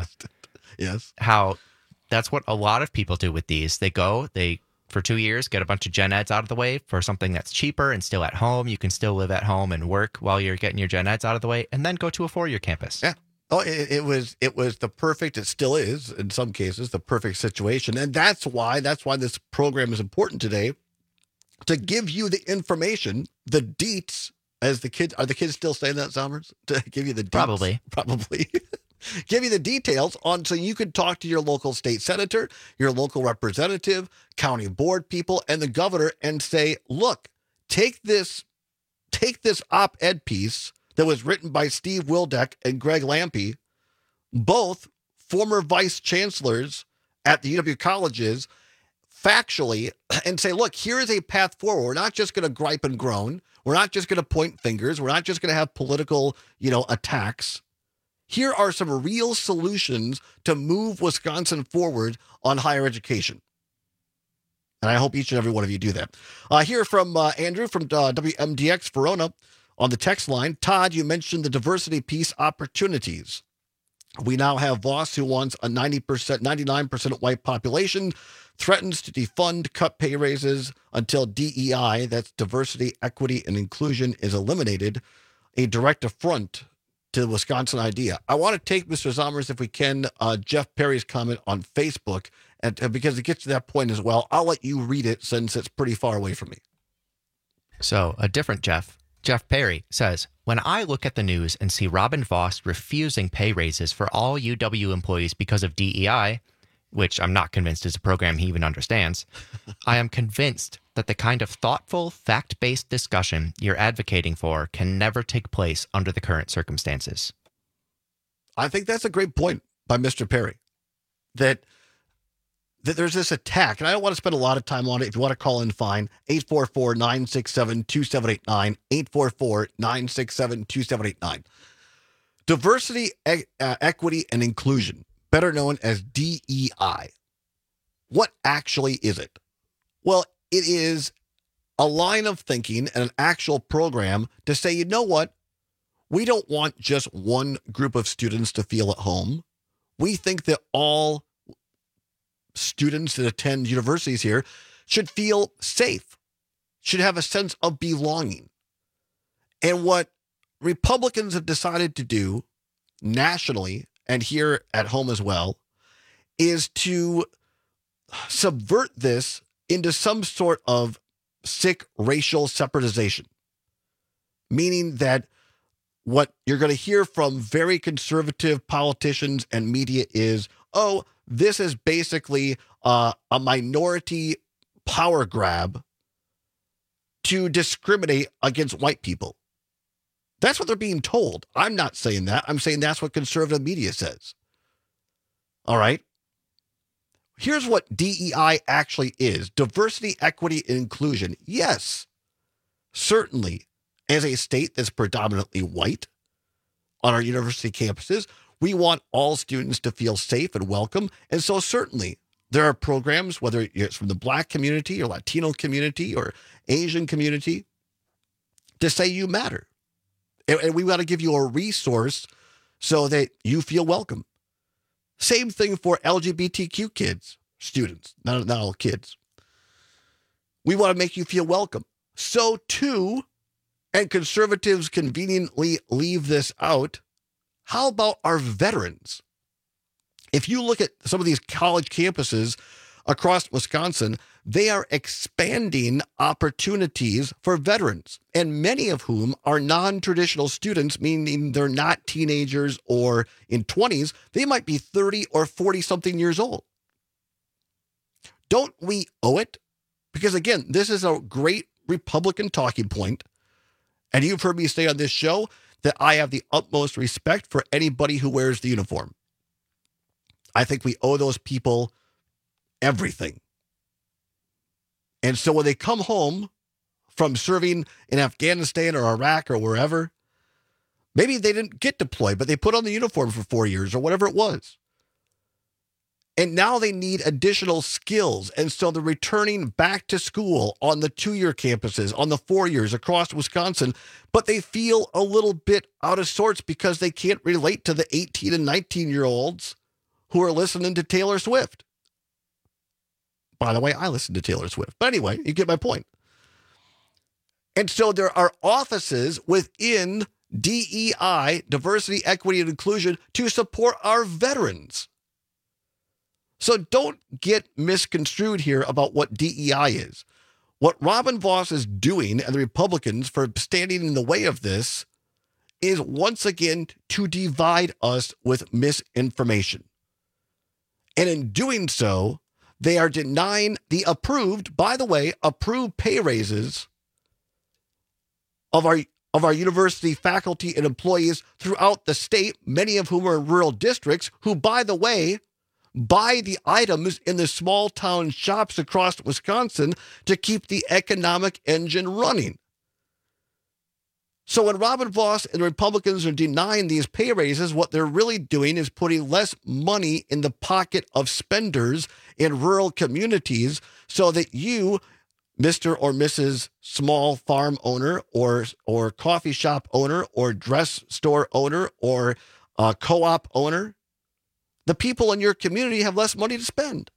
yes, how that's what a lot of people do with these. They go, they for two years get a bunch of gen eds out of the way for something that's cheaper and still at home. You can still live at home and work while you're getting your gen eds out of the way, and then go to a four-year campus. Yeah. Oh, it, it was it was the perfect. It still is in some cases the perfect situation, and that's why that's why this program is important today. To give you the information, the deets, as the kids, are the kids still saying that, Zommers? To give you the deets? Probably. Probably. Give you the details on so you can talk to your local state senator, your local representative, county board people, and the governor and say, look, take this, take this op-ed piece that was written by Steve Wildeck and Greg Lampe, both former vice chancellors at the U W colleges, factually, and say, look, here is a path forward. We're not just going to gripe and groan. We're not just going to point fingers. We're not just going to have political, you know, attacks. Here are some real solutions to move Wisconsin forward on higher education. And I hope each and every one of you do that. Uh, here from uh, Andrew from uh, W M D X Verona on the text line. Todd, you mentioned the diversity piece opportunities. We now have Voss, who wants a ninety percent, ninety-nine percent white population, threatens to defund, cut pay raises until D E I, that's diversity, equity, and inclusion, is eliminated, a direct affront to the Wisconsin idea. I want to take, Mister Zommers, if we can, uh, Jeff Perry's comment on Facebook, and uh, because it gets to that point as well. I'll let you read it since it's pretty far away from me. So, a different Jeff. Jeff Perry says, when I look at the news and see Robin Voss refusing pay raises for all U W employees because of D E I, which I'm not convinced is a program he even understands, I am convinced that the kind of thoughtful, fact-based discussion you're advocating for can never take place under the current circumstances. I think that's a great point by Mister Perry, that that there's this attack, and I don't want to spend a lot of time on it. If you want to call in, fine. eight four four, nine six seven, two seven eight nine, eight four four, nine six seven, two seven eight nine. Diversity, e- uh, equity, and inclusion, better known as D E I. What actually is it? Well, it is a line of thinking and an actual program to say, you know what? We don't want just one group of students to feel at home. We think that all students that attend universities here should feel safe, should have a sense of belonging. And what Republicans have decided to do nationally and here at home as well is to subvert this into some sort of sick racial separatization, meaning that what you're going to hear from very conservative politicians and media is, oh, this is basically uh, a minority power grab to discriminate against white people. That's what they're being told. I'm not saying that. I'm saying that's what conservative media says. All right. Here's what D E I actually is. Diversity, equity, and inclusion. Yes, certainly, as a state that's predominantly white on our university campuses, we want all students to feel safe and welcome. And so certainly there are programs, whether it's from the Black community or Latino community or Asian community, to say you matter. And, and we want to give you a resource so that you feel welcome. Same thing for L G B T Q kids, students, not, not all kids. We want to make you feel welcome. So too, and conservatives conveniently leave this out, how about our veterans? If you look at some of these college campuses across Wisconsin, they are expanding opportunities for veterans, and many of whom are non-traditional students, meaning they're not teenagers or in twenties. They might be thirty or forty-something years old. Don't we owe it? Because again, this is a great Republican talking point, and you've heard me say on this show that I have the utmost respect for anybody who wears the uniform. I think we owe those people everything. And so when they come home from serving in Afghanistan or Iraq or wherever, maybe they didn't get deployed, but they put on the uniform for four years or whatever it was. And now they need additional skills. And so they're returning back to school on the two-year campuses, on the four years across Wisconsin, but they feel a little bit out of sorts because they can't relate to the eighteen and nineteen-year-olds who are listening to Taylor Swift. By the way, I listen to Taylor Swift. But anyway, you get my point. And so there are offices within D E I, diversity, equity, and inclusion, to support our veterans. So don't get misconstrued here about what D E I is. What Robin Vos is doing and the Republicans for standing in the way of this is once again to divide us with misinformation. And in doing so, they are denying the approved, by the way, approved pay raises of our of our university faculty and employees throughout the state, many of whom are in rural districts, who, by the way, buy the items in the small town shops across Wisconsin to keep the economic engine running. So when Robin Vos and the Republicans are denying these pay raises, what they're really doing is putting less money in the pocket of spenders in rural communities so that you, Mister or Missus small farm owner or, or coffee shop owner or dress store owner or uh, co-op owner, the people in your community have less money to spend.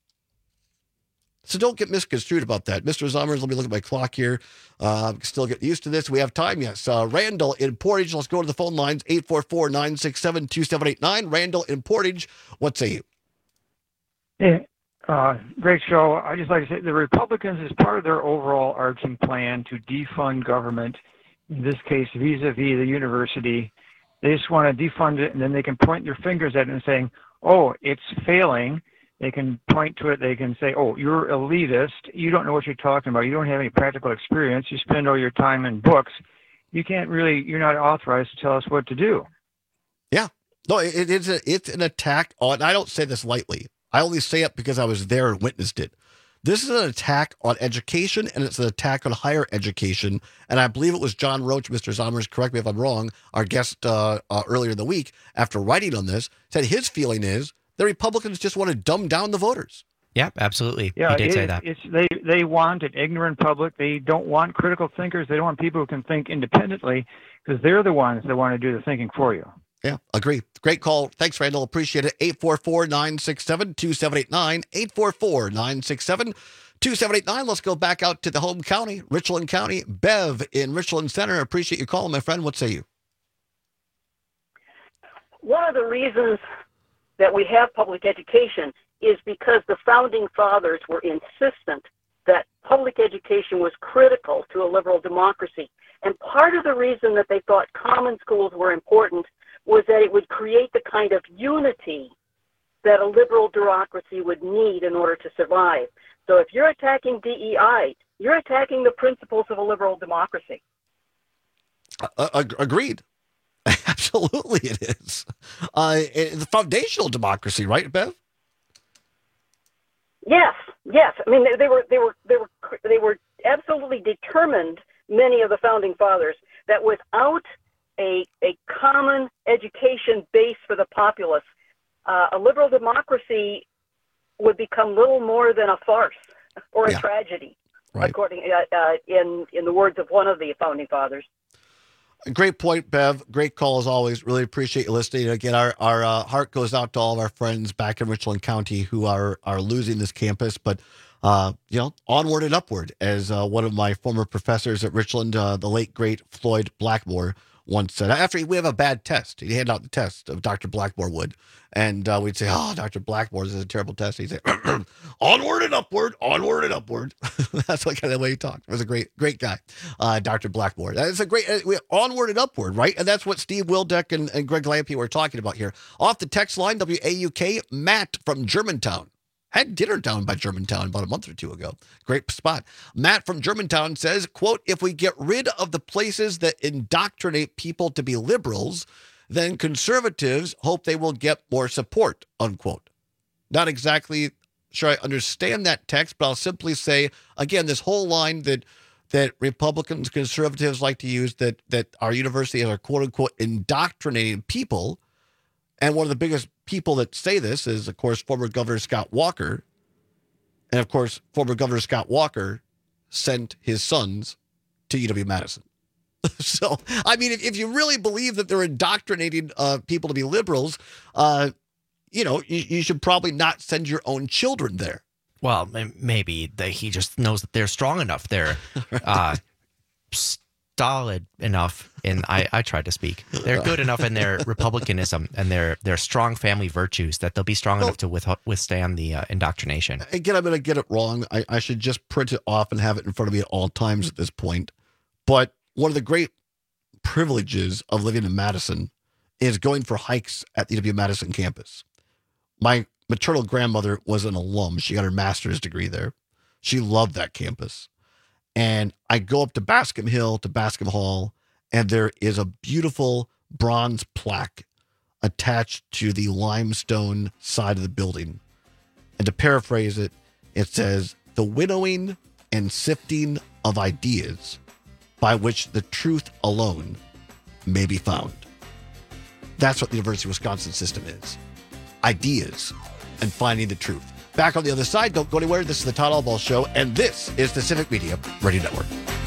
So don't get misconstrued about that. Mister Zommers, let me look at my clock here. Uh, still get used to this. We have time, yes. Uh, Randall in Portage, let's go to the phone lines, eight four four, nine six seven, two seven eight nine. Randall in Portage, what say you? Hey, uh, great show. I just like to say the Republicans, as part of their overall arching plan to defund government, in this case vis-a-vis the university, they just want to defund it, and then they can point their fingers at it and saying, oh, it's failing. They can point to it. They can say, oh, you're elitist. You don't know what you're talking about. You don't have any practical experience. You spend all your time in books. You can't really, you're not authorized to tell us what to do. Yeah. No, it, it's, a, it's an attack on, I don't say this lightly. I only say it because I was there and witnessed it. This is an attack on education, and it's an attack on higher education. And I believe it was John Roach, Mister Zommers, correct me if I'm wrong, our guest uh, uh, earlier in the week, after writing on this, said his feeling is the Republicans just want to dumb down the voters. Yeah, absolutely. Yeah, he did it, say that. It's they they want an ignorant public. They don't want critical thinkers. They don't want people who can think independently, because they're the ones that want to do the thinking for you. Yeah, agree. Great call. Thanks, Randall. Appreciate it. eight four four, nine six seven, two seven eight nine. eight four four, nine six seven, two seven eight nine. Let's go back out to the home county, Richland County. Bev in Richland Center. Appreciate your call, my friend. What say you? One of the reasons that we have public education is because the founding fathers were insistent that public education was critical to a liberal democracy. And part of the reason that they thought common schools were important was that it would create the kind of unity that a liberal democracy would need in order to survive. So if you're attacking D E I, you're attacking the principles of a liberal democracy. Uh, agreed. Absolutely it is. Uh, the foundational democracy, right, Bev? Yes, yes. I mean, they, they were, they were, they were, they were absolutely determined. Many of the founding fathers that without a a common education base for the populace, uh, a liberal democracy would become little more than a farce or a yeah. tragedy, right. according uh, uh, in in the words of one of the founding fathers. Great point, Bev. Great call as always. Really appreciate you listening. Again, our, our uh, heart goes out to all of our friends back in Richland County who are are losing this campus, but uh, you know, onward and upward. As uh, one of my former professors at Richland, uh, the late great Floyd Blackmore, once said, after we have a bad test, he'd hand out the test of Doctor Blackmore would, and uh, we'd say, "Oh, Doctor Blackmore's is a terrible test." He'd say, "Onward and upward, onward and upward." That's what kind of way he talked. It was a great, great guy, uh, Doctor Blackmore. That's a great uh, onward and upward, right? And that's what Steve Wildeck and, and Greg Lampe were talking about here. Off the text line, W A U K, Matt from Germantown. Had dinner down by Germantown about a month or two ago. Great spot. Matt from Germantown says, quote, "If we get rid of the places that indoctrinate people to be liberals, then conservatives hope they will get more support," unquote. Not exactly sure I understand that text, but I'll simply say, again, this whole line that that Republicans, conservatives like to use, that that our university are quote unquote indoctrinating people. And one of the biggest people that say this is, of course, former Governor Scott Walker. And, of course, former Governor Scott Walker sent his sons to U W-Madison. So, I mean, if, if you really believe that they're indoctrinating uh, people to be liberals, uh, you know, you, you should probably not send your own children there. Well, maybe they, he just knows that they're strong enough. They're uh, solid enough, and I, I tried to speak. They're good enough in their republicanism and their their strong family virtues that they'll be strong well, enough to with, withstand the uh, indoctrination. Again, I'm going to get it wrong. I, I should just print it off and have it in front of me at all times at this point. But one of the great privileges of living in Madison is going for hikes at the U W-Madison campus. My maternal grandmother was an alum. She got her master's degree there. She loved that campus. And I go up to Bascom Hill, to Bascom Hall, and there is a beautiful bronze plaque attached to the limestone side of the building. And to paraphrase it, it says, "The winnowing and sifting of ideas by which the truth alone may be found." That's what the University of Wisconsin system is. Ideas and finding the truth. Back on the other side, don't go anywhere. This is the Todd Albaugh Show, and this is the Civic Media Radio Network.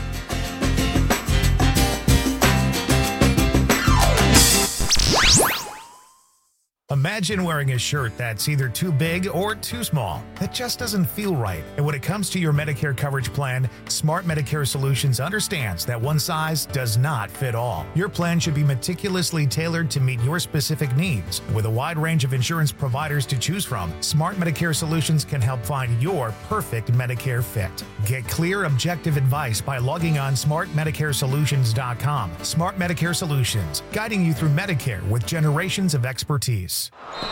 Imagine wearing a shirt that's either too big or too small. That just doesn't feel right. And when it comes to your Medicare coverage plan, Smart Medicare Solutions understands that one size does not fit all. Your plan should be meticulously tailored to meet your specific needs. With a wide range of insurance providers to choose from, Smart Medicare Solutions can help find your perfect Medicare fit. Get clear, objective advice by logging on smart medicare solutions dot com. Smart Medicare Solutions, guiding you through Medicare with generations of expertise.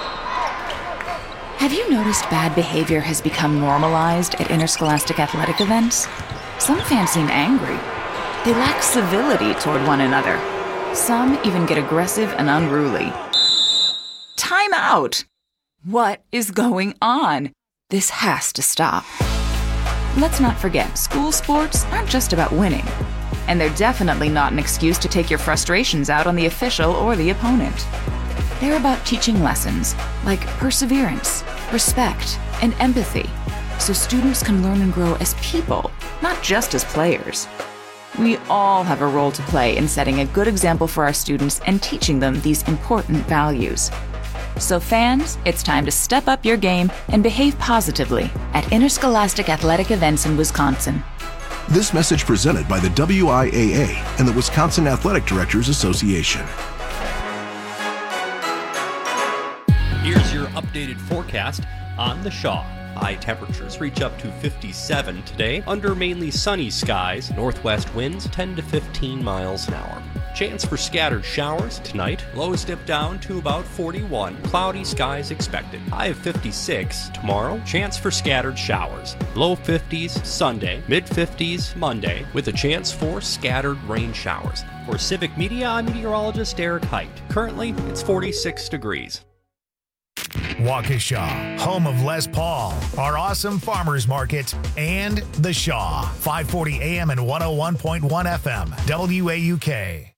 Have you noticed bad behavior has become normalized at interscholastic athletic events? Some fans seem angry. They lack civility toward one another. Some even get aggressive and unruly. Time out! What is going on? This has to stop. Let's not forget, school sports aren't just about winning. And they're definitely not an excuse to take your frustrations out on the official or the opponent. They're about teaching lessons like perseverance, respect, and empathy so students can learn and grow as people, not just as players. We all have a role to play in setting a good example for our students and teaching them these important values. So fans, it's time to step up your game and behave positively at interscholastic athletic events in Wisconsin. This message presented by the W I A A and the Wisconsin Athletic Directors Association. Here's your updated forecast on the Shaw. High temperatures reach up to fifty-seven today under mainly sunny skies. Northwest winds ten to fifteen miles an hour. Chance for scattered showers tonight. Lows dip down to about forty-one. Cloudy skies expected. High of fifty-six tomorrow. Chance for scattered showers. Low fifties Sunday. Mid fifties Monday with a chance for scattered rain showers. For Civic Media, I'm meteorologist Eric Height. Currently, it's forty-six degrees. Waukesha, home of Les Paul, our awesome farmers market, and The Shaw, five forty A M and one oh one point one F M, W A U K.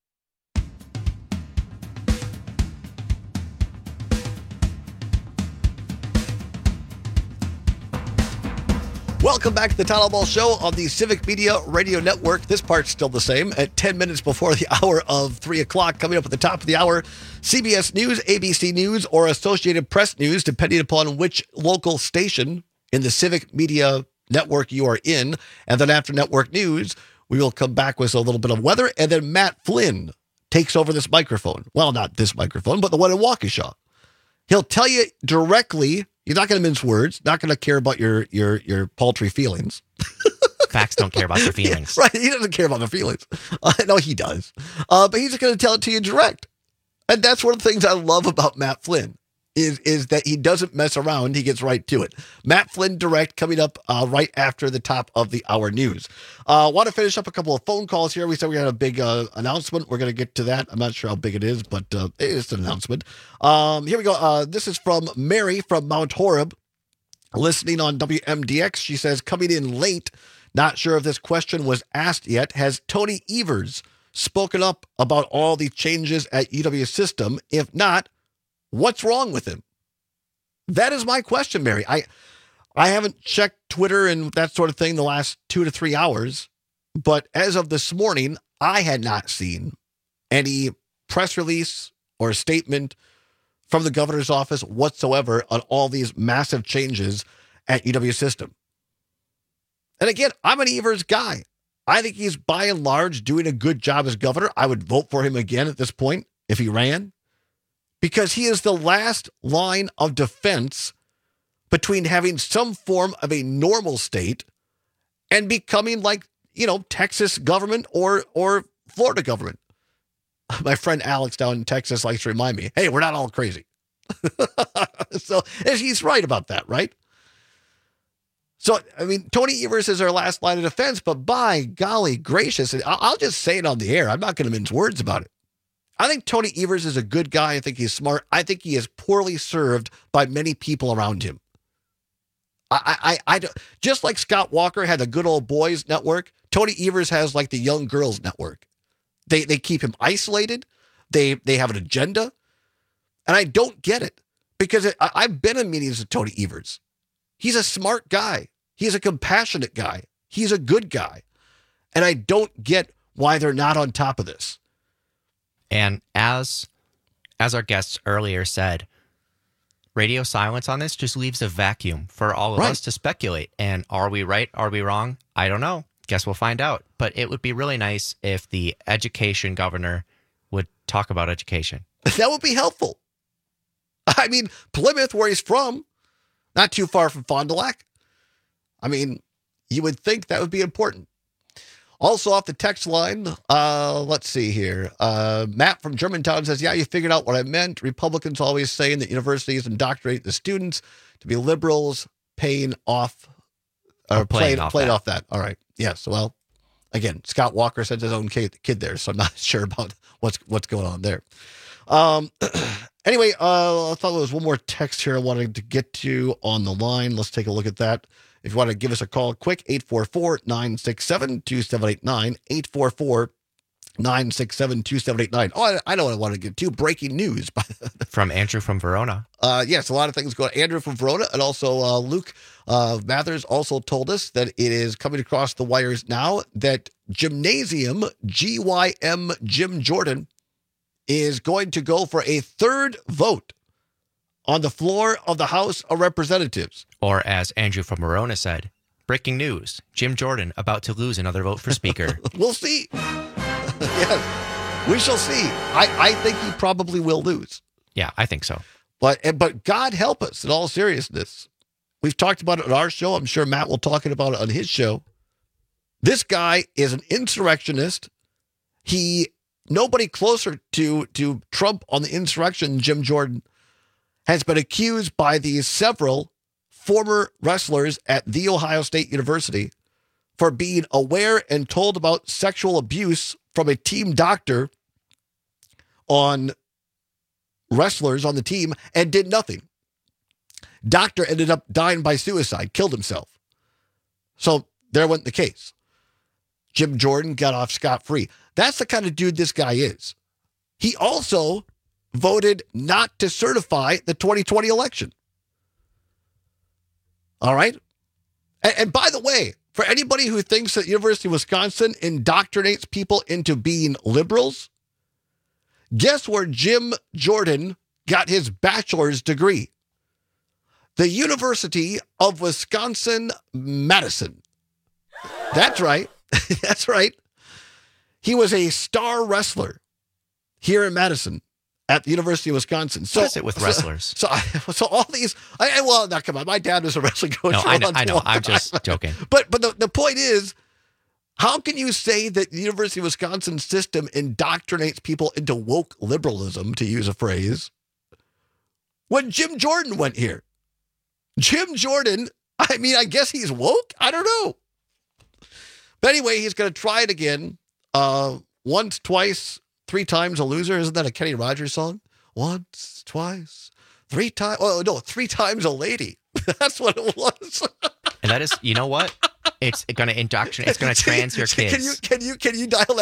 Welcome back to the Tyler Ball Show on the Civic Media Radio Network. This part's still the same. At ten minutes before the hour of three o'clock, coming up at the top of the hour, C B S News, A B C News, or Associated Press News, depending upon which local station in the Civic Media Network you are in. And then after Network News, we will come back with a little bit of weather. And then Matt Flynn takes over this microphone. Well, not this microphone, but the one in Waukesha. He'll tell you directly. You're not going to mince words, not going to care about your your your paltry feelings. Facts don't care about their feelings. Yeah, right, he doesn't care about their feelings. Uh, no, he does. Uh, but he's just going to tell it to you direct. And that's one of the things I love about Matt Flynn, is, is that he doesn't mess around. He gets right to it. Matt Flynn Direct coming up uh, right after the top of the hour news. I uh, want to finish up a couple of phone calls here. We said we had a big uh, announcement. We're going to get to that. I'm not sure how big it is, but uh, it's an announcement. Um, here we go. Uh, this is from Mary from Mount Horeb, listening on W M D X. She says, coming in late, not sure if this question was asked yet. Has Tony Evers spoken up about all the changes at U W system? If not, what's wrong with him? That is my question, Mary. I I haven't checked Twitter and that sort of thing the last two to three hours, but as of this morning, I had not seen any press release or statement from the governor's office whatsoever on all these massive changes at U W system. And again, I'm an Evers guy. I think he's by and large doing a good job as governor. I would vote for him again at this point if he ran, because he is the last line of defense between having some form of a normal state and becoming like, you know, Texas government or or Florida government. My friend Alex down in Texas likes to remind me, hey, we're not all crazy. So and he's right about that, right? So, I mean, Tony Evers is our last line of defense, but by golly gracious, I'll just say it on the air. I'm not going to mince words about it. I think Tony Evers is a good guy. I think he's smart. I think he is poorly served by many people around him. I, I, I, just like Scott Walker had the good old boys network, Tony Evers has like the young girls network. They, they keep him isolated. They, they have an agenda. And I don't get it because it, I, I've been in meetings with Tony Evers. He's a smart guy. He's a compassionate guy. He's a good guy. And I don't get why they're not on top of this. And as as our guests earlier said, radio silence on this just leaves a vacuum for all of right. us to speculate. And are we right? Are we wrong? I don't know. Guess we'll find out. But it would be really nice if the education governor would talk about education. That would be helpful. I mean, Plymouth, where he's from, not too far from Fond du Lac. I mean, you would think that would be important. Also off the text line, uh, let's see here. Uh, Matt from Germantown says, yeah, you figured out what I meant. Republicans always saying that universities indoctrinate the students to be liberals, paying off, or, or playing, off, playing off that. All right. Yes. Well, again, Scott Walker sent his own kid, kid there, so I'm not sure about what's what's going on there. Um, anyway, uh, I thought there was one more text here I wanted to get to on the line. Let's take a look at that. If you want to give us a call quick, eight four four, nine six seven, two seven eight nine, eight four four, nine six seven, two seven eight nine. Oh, I, I know what I want to get to. Breaking news. From Andrew from Verona. Uh, yes, a lot of things going on. Andrew from Verona, and also uh, Luke uh, Mathers also told us that it is coming across the wires now that Gymnasium, G Y M Jim Jordan, is going to go for a third vote on the floor of the House of Representatives. Or as Andrew from Verona said, breaking news, Jim Jordan about to lose another vote for Speaker. We'll see. Yes, we shall see. I, I think he probably will lose. Yeah, I think so. But but God help us in all seriousness. We've talked about it on our show. I'm sure Matt will talk about it on his show. This guy is an insurrectionist. He nobody closer to, to Trump on the insurrection than Jim Jordan has been accused by these several former wrestlers at The Ohio State University for being aware and told about sexual abuse from a team doctor on wrestlers on the team and did nothing. Doctor ended up dying by suicide, killed himself. So there went the case. Jim Jordan got off scot-free. That's the kind of dude this guy is. He also voted not to certify the twenty twenty election. All right? And, and by the way, for anybody who thinks that University of Wisconsin indoctrinates people into being liberals, guess where Jim Jordan got his bachelor's degree? The University of Wisconsin-Madison. That's right. That's right. He was a star wrestler here in Madison at the University of Wisconsin. So, what is it with wrestlers? So, so, so all these, I, well, now come on. My dad was a wrestling coach. No, I know, I know. I'm just joking. But but the, the point is, how can you say that the University of Wisconsin system indoctrinates people into woke liberalism, to use a phrase, when Jim Jordan went here? Jim Jordan, I mean, I guess he's woke? I don't know. But anyway, he's going to try it again. Uh, once, twice, three times a loser. Isn't that a Kenny Rogers song? Once, twice, three times. Oh, no, three times a lady. That's what it was. And that is, you know what? It's going to indoctrinate. It's going to trans your kids. Can you, can you, can you dial